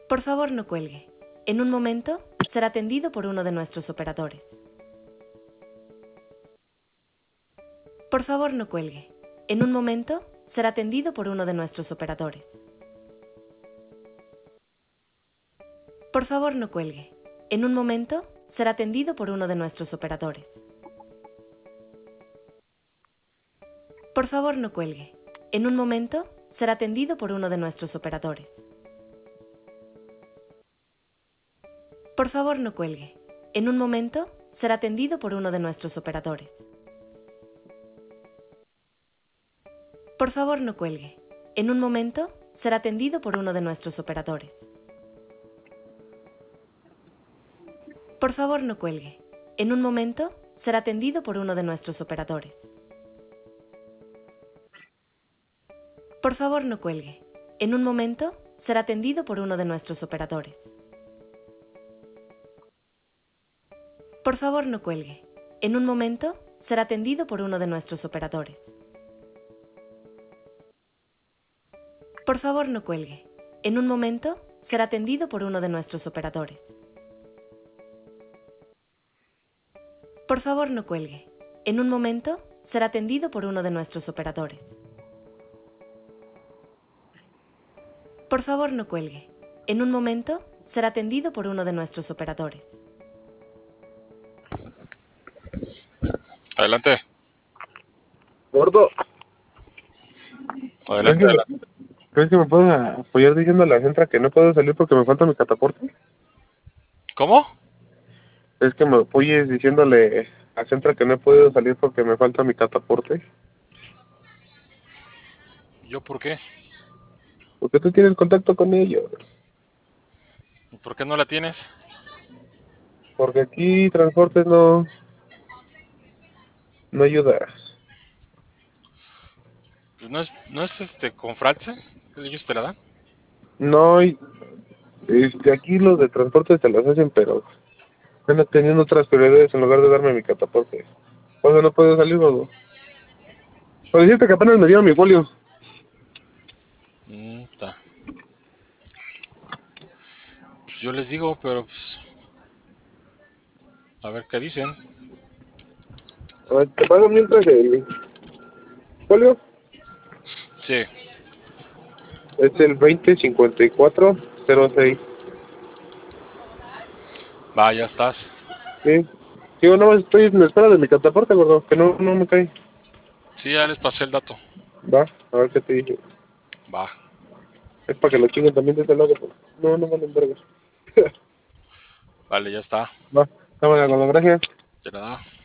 Por favor, no cuelgue. En un momento, será atendido por uno de nuestros operadores. Por favor, no cuelgue. En un momento, será atendido por uno de nuestros operadores. Por favor, no cuelgue. En un momento, será atendido por uno de nuestros operadores. Por favor, no cuelgue. En un momento, será atendido por uno de nuestros operadores. Por favor, no cuelgue. En un momento, será atendido por uno de nuestros operadores. Por favor, no cuelgue. En un momento, será atendido por uno de nuestros operadores. Por favor, no cuelgue. En un momento, será atendido por uno de nuestros operadores. Por favor, no cuelgue. En un momento, será atendido por uno de nuestros operadores. Por favor, no cuelgue. En un momento, será atendido por uno de nuestros operadores. Por favor, no cuelgue. En un momento, será atendido por uno de nuestros operadores. Por favor, no cuelgue. En un momento, será atendido por uno de nuestros operadores. Por favor, no cuelgue. En un momento, será atendido por uno de nuestros operadores. Adelante, Gordo, adelante, adelante. ¿crees que me puedes apoyar diciendo a la Centra que no puedo salir porque me falta mi cataporte? ¿Cómo? Es que me apoyes diciéndole a Centra que no he podido salir porque me falta mi cataporte. ¿Yo por qué? Porque tú tienes contacto con ellos. ¿Por qué no la tienes? Porque aquí transportes no ayuda. Pues no es con Fralse, que ellos te la dan. No, aquí los de transporte te las hacen, pero están teniendo otras prioridades en lugar de darme mi cataporte. Por eso no puedo salir, gordo. Pero dijiste que apenas me dieron mi folio. Está. Pues yo les digo, pero pues a ver qué dicen. A ver, te pago mientras el folio. Sí, Es el 205406. va, ya estás. Sí. Digo, nada más estoy en espera de mi cataporte, gordo, que no me cae. Sí, ya les pasé el dato. Va, a ver qué te dije. Va, Es para que lo chinguen también de ese lado, pues. No valen vergas. vale, ya está. Va, cámara, gordo, gracias. De nada.